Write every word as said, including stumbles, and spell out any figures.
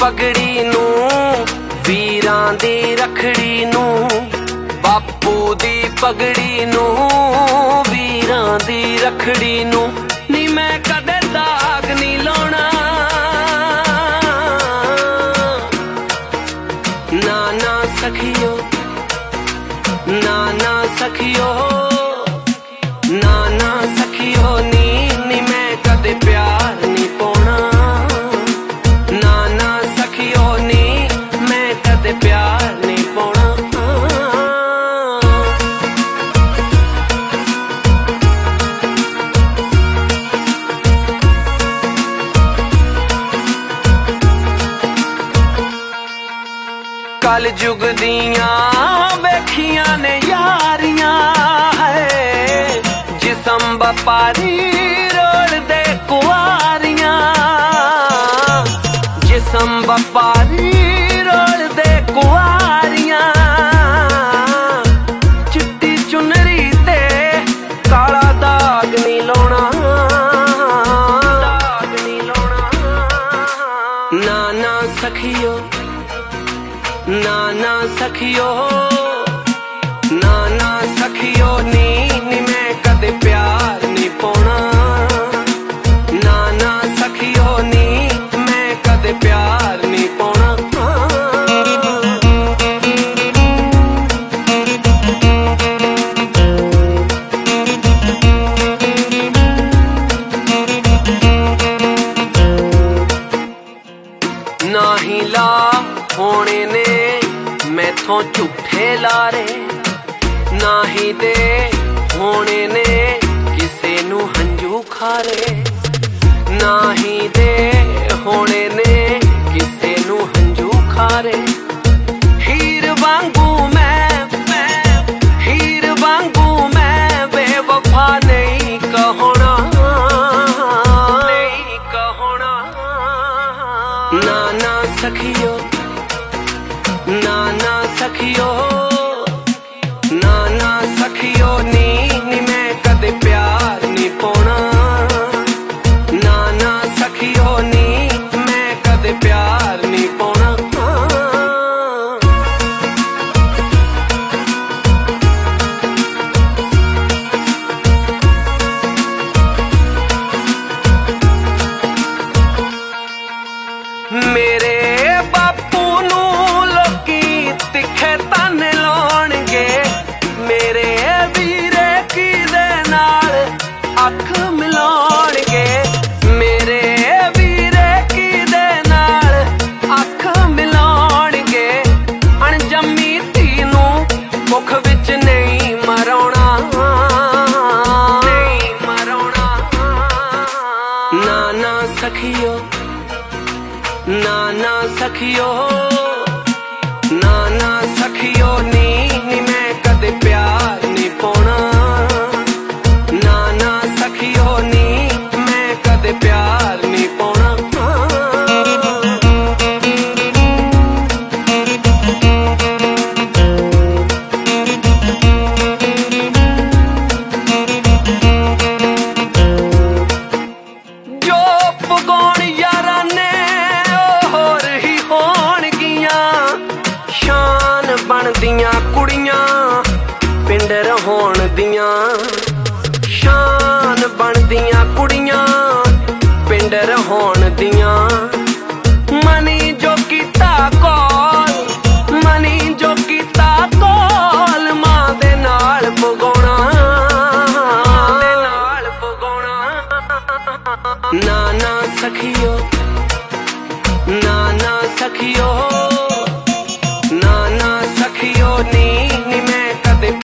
पगड़ी नू वीरां दी रखड़ी नू, बापू दी पगड़ी नू वीरां दी रखड़ी नू, नी मैं कदे दाग नी लाउणा। ना ना सखियो, ना ना सखियो, ना ना सखियो नी, नी मैं कदे प्यार नी पाउणा। ना ना सखियो नी, मैं कदे प्यार नी पाउणा। कल जुग दियां वेखियां ने यारियां है, जिसम बपारी रोड़ दे कुआरियां, जिसम बपारी रोड़ दे कुआरियां, चिट्टी चुनरी ते काला दाग नी लाउणा, दाग नी लाउणा। ना ना सखियो, ना ना सखियो, ना ना सखियो नी, नी मैं कदे प्यार नी पाउणा। ना ना सखियो नी, मैं कदे प्यार नी पाउणा। ना ही ला होने ने मैथों झूठे लारे, ना ही दे होने ने किसे नू हंजू खारे, ना ही दे होने ने किसे नू हंजू खारे। हीर वांगू मैं, मैं हीर वांगू मैं बेवफा नहीं कहना, नहीं कहना। ना ना सखियो, ना ना सखियो, ना ना सखियो नी, नी मैं कदे प्यार नी पाउणा। ना ना सखियो नी, मैं कदे प्यार नी पाउणा। मेरे बापू नू लोकी तिखे ताने लाउणगे, मेरे वीरे की दे नाल अख मिलाउणगे, मेरे वीरे की दे नाल अख मिलाउणगे। अणजम्मी धी नू मुख विच नहीं मराउणा, नहीं मराउणा। ना ना सखियो, ना ना सखियो, ना ना सखियो नी, नी मैं कदे प्यार नी पाउणा। ना ना सखियो नी, मैं कदे प्यार नी पाउणा। जो पगौण यारां ने होर ही होणगियां, शान बनदियां कुड़ियां पिंड रहोण दियां, शान बनदियां कुड़ियां पिंड रहोण दियां। मनी जो कीता कौल, मनी जो कीता कौल, मां दे नाल पगौणा, दे नाल पगौणा। ना ना सखियो, ना ना सखियो,